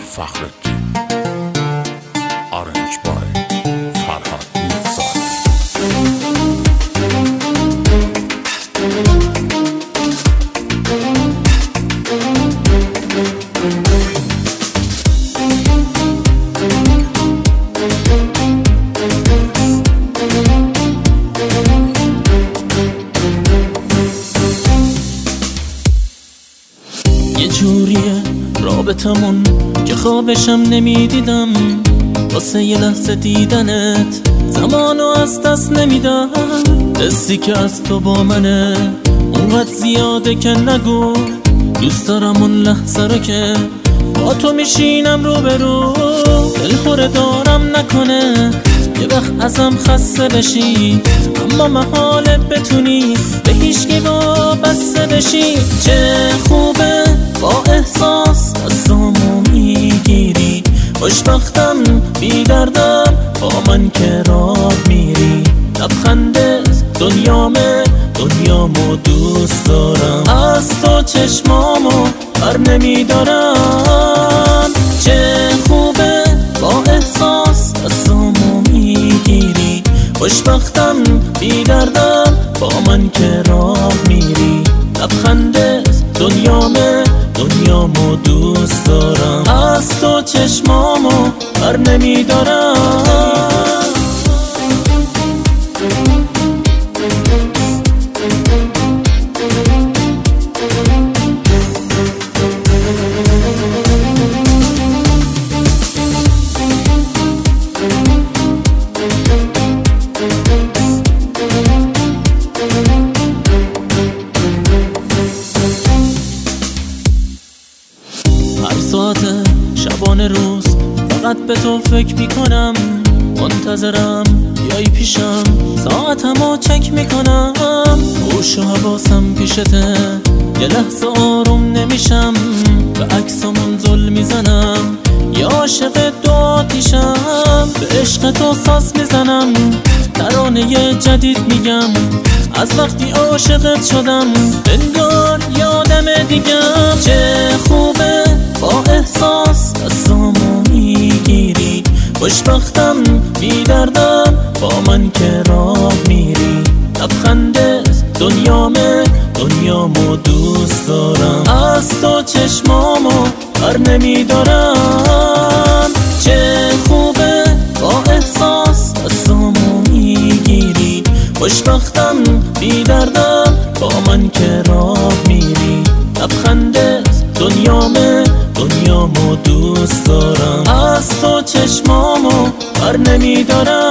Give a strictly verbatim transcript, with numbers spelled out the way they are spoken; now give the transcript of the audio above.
فخرالدین آرنج بای فرهاد میرزا. یه جوریه رابطمون که خوابشم نمیدیدم، واسه یه لحظه دیدنت زمانو از دست نمیدم. حسی که از تو با منه اونقدر زیاده که نگو، دوست دارم اون لحظه رو که با تو میشینم رو به رو. دلخوره دارم نکنه یه وقت ازم خسته بشی، اما محاله بتونی به هیچکی وابسته بشی. چه خوبه با احساس دستامو میگیری، خوشبختم بی دردم با من که راه میری. لبخندت دنیامه، دنیامو دوست دارم، از تو چشمامو بر نمیدارم. چه خوبه با احساس دستامو میگیری، خوشبختم بی دردم با من که راه میری. لبخندت دنیامه، دنیامو دوست دارم، از تو چشمامو بر نمیدارم. هر ساعت شبانه روز فقط به تو فکر میکنم، منتظرم بیایی پیشم، ساعتمو چک میکنم. هوش و حواسم پیشته، یه لحظه آروم نمیشم، به عکسمون زل میزنم، یه عاشق دو آتیشم. به عشق تو ساز میزنم، ترانه جدید میگم، از وقتی عاشقت شدم انگار یادم دیگم. چه خوبه با احساس دستامو میگیری، خوشبختم بی دردم با من که راه میری. لبخندت دنیامه، دنیامو دوست دارم، از تو چشمامو بر نمیدارم. چه خوبه با احساس دستامو میگیری، خوشبختم بی دردم با من که راه میری. لبخندت دنیامه، دنیامو دوست دارم، از تو چشمامو بر نمیدارم.